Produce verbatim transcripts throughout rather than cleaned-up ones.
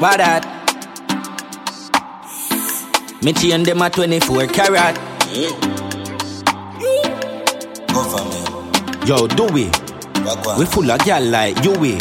What that? Me chain them a twenty-four carat. Yeah. Government. Yo, do we? Wagwan. We full of gal like you we.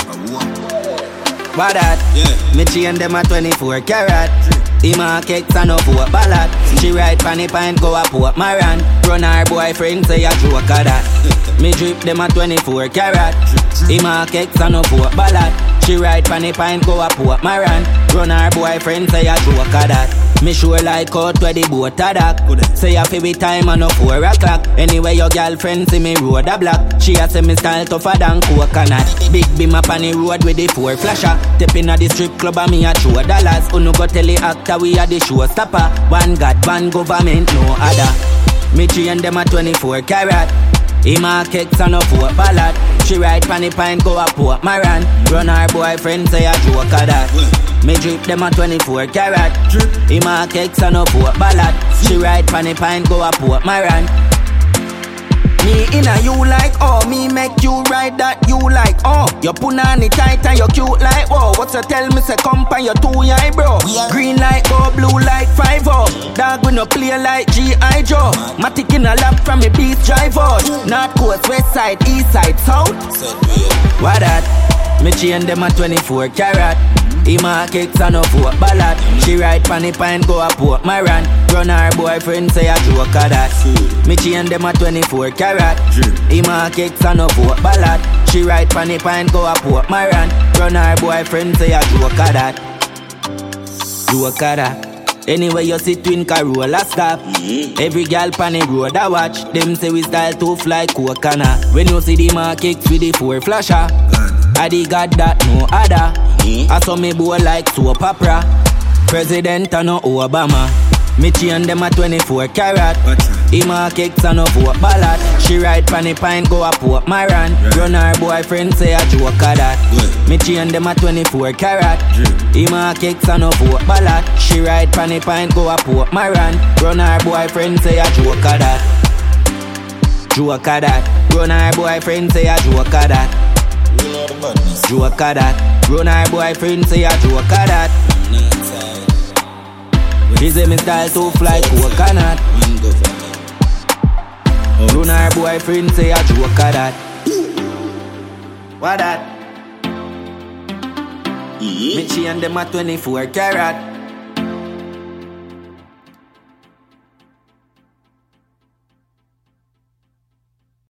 What that? Yeah. Me chain them a twenty-four carat. He market and up for ballad. She ride panny pint go up Port Maran. Run her boyfriend say a joke of that. Me drip them a twenty-four carat. He market and up for ballad. She ride panny pint go up Port Maran. Run her boyfriend say a joke of that. Me sure like out where the boat a dock. Say a fi time and no four o'clock. Anyway your girlfriend see me road a block. She a say me style tougher than coconut. Big beam up on the road with the four flasher. Step in at the strip club and me a throw dollars. Uno go tell the actor we a the showstopper. One God, one government, no other. Me chain them a twenty-four carat. He market and up for ballad. She ride panny pint go up Port Maran. Run her boyfriend say a joke of that. Me drip them a twenty-four carat. He market and up for ballad. She ride panny pint go up Port Maran. Me inna you like oh, me make you ride that you like oh. You punani tight and you cute like oh. What you tell me say come pan you too high bro. Green like go, blue like five oh. Dog we no play like G I Joe. Matic in a lap from me beach drive out. North coast, west side, east side, south. What that? Me chain them a twenty-four carat. He market and up for ballad. She ride panny pint go up Port Maran. Run her boyfriend say a joke of that. Me chain them a twenty-four carat. He market and up for ballad. She ride panny pint go up Port Maran. Run her boyfriend say a joke of that. Joke of that. Anyway you see twin Corolla stop. Every girl pan the road I watch. Them say we style too fly coconut. When you see the markets with the four flasher, I the God that no other. I saw me boy like soap opera. President and no Obama. Me chain them a twenty-four carat. He market and no vote ballad. She ride panny pint go up Port Maran. Run her boyfriend say a joke of that. Me chain them a twenty-four carat. He market and no vote ballad. She ride panny pint go up Port Maran. Run her boyfriend say a joke of that. Joke of that. Run her boyfriend say a joke of that. Joke of that. Run her boyfriend say a joke of that. She say me style too fly coconut. Run her boyfriend say a joke of that. What that? Me chain them a twenty-four carat.